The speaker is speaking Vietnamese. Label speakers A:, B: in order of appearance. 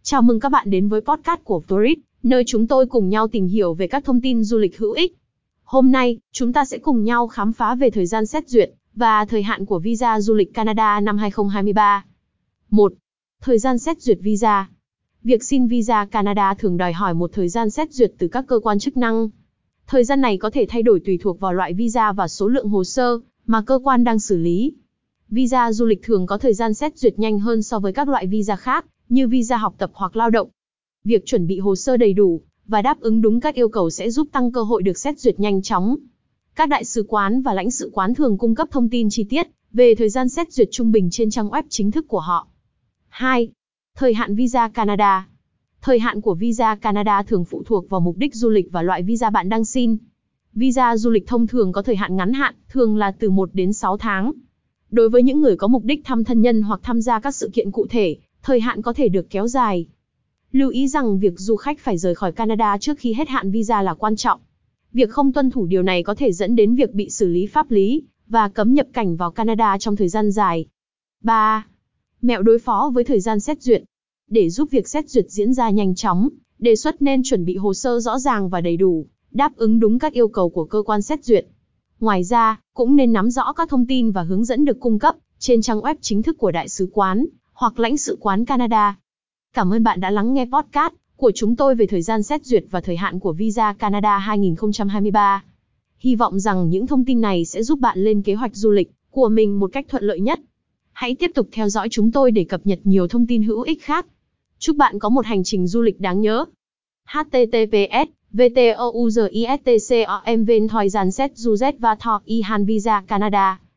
A: Chào mừng các bạn đến với podcast của Tourist, nơi chúng tôi cùng nhau tìm hiểu về các thông tin du lịch hữu ích. Hôm nay, chúng ta sẽ cùng nhau khám phá về thời gian xét duyệt và thời hạn của visa du lịch Canada năm 2023. 1. Thời gian xét duyệt visa. Việc xin visa Canada thường đòi hỏi một thời gian xét duyệt từ các cơ quan chức năng. Thời gian này có thể thay đổi tùy thuộc vào loại visa và số lượng hồ sơ mà cơ quan đang xử lý. Visa du lịch thường có thời gian xét duyệt nhanh hơn so với các loại visa khác, như visa học tập hoặc lao động. Việc chuẩn bị hồ sơ đầy đủ và đáp ứng đúng các yêu cầu sẽ giúp tăng cơ hội được xét duyệt nhanh chóng. Các đại sứ quán và lãnh sự quán thường cung cấp thông tin chi tiết về thời gian xét duyệt trung bình trên trang web chính thức của họ. 2. Thời hạn visa Canada. Thời hạn của visa Canada thường phụ thuộc vào mục đích du lịch và loại visa bạn đang xin. Visa du lịch thông thường có thời hạn ngắn hạn, thường là từ 1 đến 6 tháng. Đối với những người có mục đích thăm thân nhân hoặc tham gia các sự kiện cụ thể, thời hạn có thể được kéo dài. Lưu ý rằng việc du khách phải rời khỏi Canada trước khi hết hạn visa là quan trọng. Việc không tuân thủ điều này có thể dẫn đến việc bị xử lý pháp lý và cấm nhập cảnh vào Canada trong thời gian dài. 3. Mẹo đối phó với thời gian xét duyệt. Để giúp việc xét duyệt diễn ra nhanh chóng, đề xuất nên chuẩn bị hồ sơ rõ ràng và đầy đủ, đáp ứng đúng các yêu cầu của cơ quan xét duyệt. Ngoài ra, cũng nên nắm rõ các thông tin và hướng dẫn được cung cấp trên trang web chính thức của đại sứ quán hoặc lãnh sự quán Canada. Cảm ơn bạn đã lắng nghe podcast của chúng tôi về thời gian xét duyệt và thời hạn của visa Canada 2023. Hy vọng rằng những thông tin này sẽ giúp bạn lên kế hoạch du lịch của mình một cách thuận lợi nhất. Hãy tiếp tục theo dõi chúng tôi để cập nhật nhiều thông tin hữu ích khác. Chúc bạn có một hành trình du lịch đáng nhớ. https VTOUZISTCOM Ven Thời gian xét du Z và Thọ Y Han Visa Canada